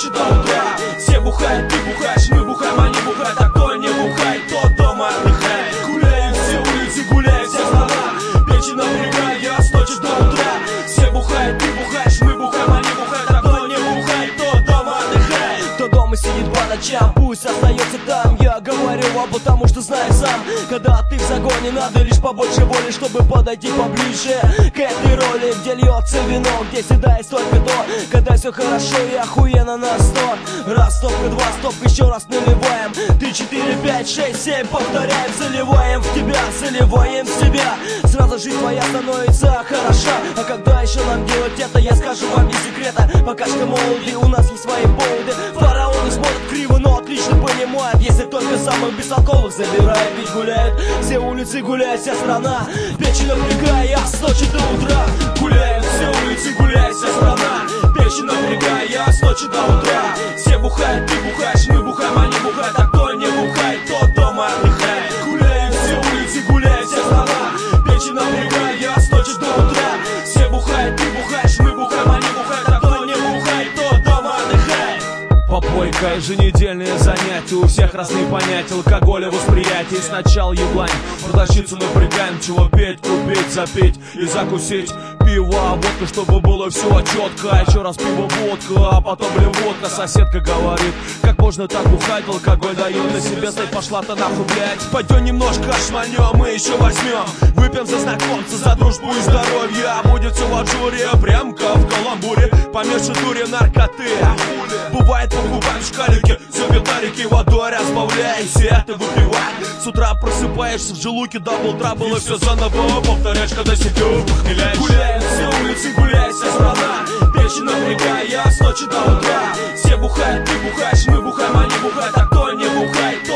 ночи до утра. Все бухают, ты бухаешь, мы бухаем, они бухают. А кто не бухает, тот дома отдыхает. Гуляют все улицы, гуляет вся страна. Печень напрягая, я с ночи до утра. Все бухают, ты бухаешь, мы бухаем, они бухают. А кто не бухает, тот дома отдыхает. Кто дома сидит по ночам, пусть остается там. Я говорю вам, потому что знаю сам. Когда ты в загоне, надо лишь побольше воли, чтобы подойти поближе к этой роли, где льется вино, где седает только то, когда все хорошо и охуенно на 100. Раз, стопка, два, стопка, еще раз наливаем. 3, 4, 5, 6, 7, повторяем. Заливаем в тебя, заливаем в себя. Сразу жизнь твоя становится хороша. А когда еще нам делать это, я скажу вам не секрета. Пока что молоды, у нас есть свои поводы. Фараоны смотрят криво, но отлично понимают, если только самых бестолковых забирают. Ведь гуляют все улицы, гуляет вся страна. Печень напрягая, я с ночи до утра. Гуляют все улицы, гуляет вся страна. Печень напрягая, я с ночи до утра. Все бухают, ты бухаешь, мы бухаем, они бухают. А кто не бухает, тот дома отдыхает. Гуляют все улицы, гуляет вся страна. Печень напрягая, я с ночи до утра. Все бухают, ты бухаешь, мы бухаем, они бухают. А кто не бухает, тот дома отдыхает. Попойка, еженедельные занятия. У всех разные понятия, алкоголя, восприятия. Сначала еблань, продавщицу напрягаем. Чего петь, купить, запить и закусить. Пиво, водка, чтобы было все четко. Еще раз пиво, водка, а потом водка. Соседка говорит, как можно так бухать, алкоголь дает на себе. Стой, пошла-то нахуй, блядь. Пойдем немножко шманем, мы еще возьмем. Выпьем за знакомца, за дружбу и здоровье. Будет все в аджуре, прямка в каламбуре. Поменьше дури, наркоты. Бывает покупаем шкалики, запятарики водой разбавляйся, это выпивай. С утра просыпаешься в желудке, дабл трабл, и все заново повторяешь, когда себя похмеляешь. Гуляют все улицы, гуляет вся страна. Печень напрягая, я с ночи до утра. Все бухают, ты бухаешь, мы бухаем, они бухают. А кто не бухает,